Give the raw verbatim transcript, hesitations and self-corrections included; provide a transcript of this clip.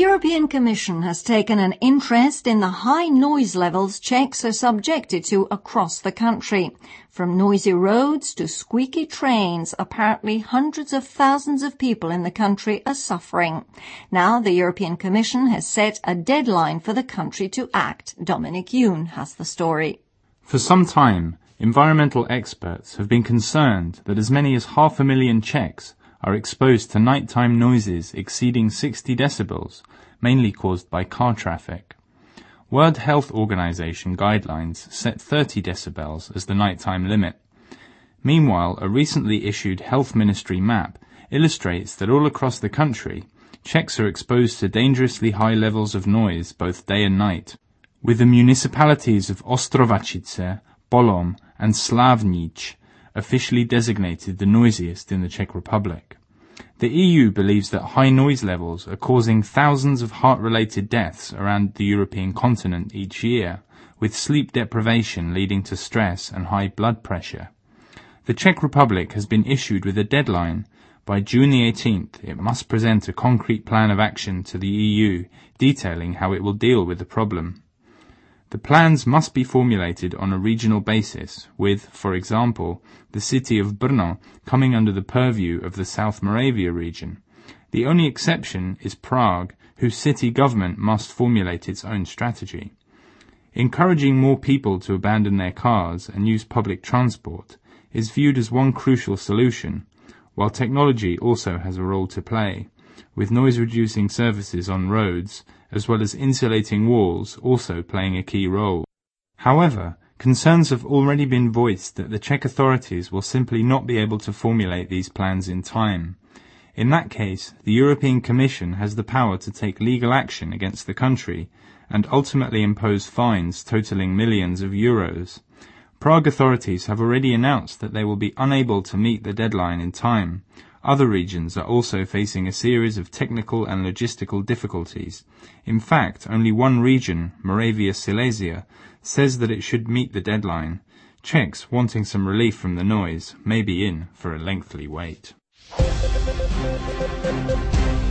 European Commission has taken an interest in the high noise levels Czechs are subjected to across the country. From noisy roads to squeaky trains, apparently hundreds of thousands of people in the country are suffering. Now the European Commission has set a deadline for the country to act. Dominic Yoon has the story. For some time, environmental experts have been concerned that as many as half a million Czechs are exposed to nighttime noises exceeding sixty decibels, mainly caused by car traffic. World Health Organization guidelines set thirty decibels as the nighttime limit. Meanwhile, a recently issued Health Ministry map illustrates that all across the country, Czechs are exposed to dangerously high levels of noise both day and night, with the municipalities of Ostrovacice, Bolom and Slavnic officially designated the noisiest in the Czech Republic. The E U believes that high noise levels are causing thousands of heart-related deaths around the European continent each year, with sleep deprivation leading to stress and high blood pressure. The Czech Republic has been issued with a deadline. By June the eighteenth, it must present a concrete plan of action to the E U detailing how it will deal with the problem. The plans must be formulated on a regional basis, with, for example, the city of Brno coming under the purview of the South Moravia region. The only exception is Prague, whose city government must formulate its own strategy. Encouraging more people to abandon their cars and use public transport is viewed as one crucial solution, while technology also has a role to play, with noise-reducing services on roads, as well as insulating walls also playing a key role. However, concerns have already been voiced that the Czech authorities will simply not be able to formulate these plans in time. In that case, the European Commission has the power to take legal action against the country and ultimately impose fines totaling millions of euros. Prague authorities have already announced that they will be unable to meet the deadline in time. Other regions are also facing a series of technical and logistical difficulties. In fact, only one region, Moravia-Silesia, says that it should meet the deadline. Czechs wanting some relief from the noise may be in for a lengthy wait.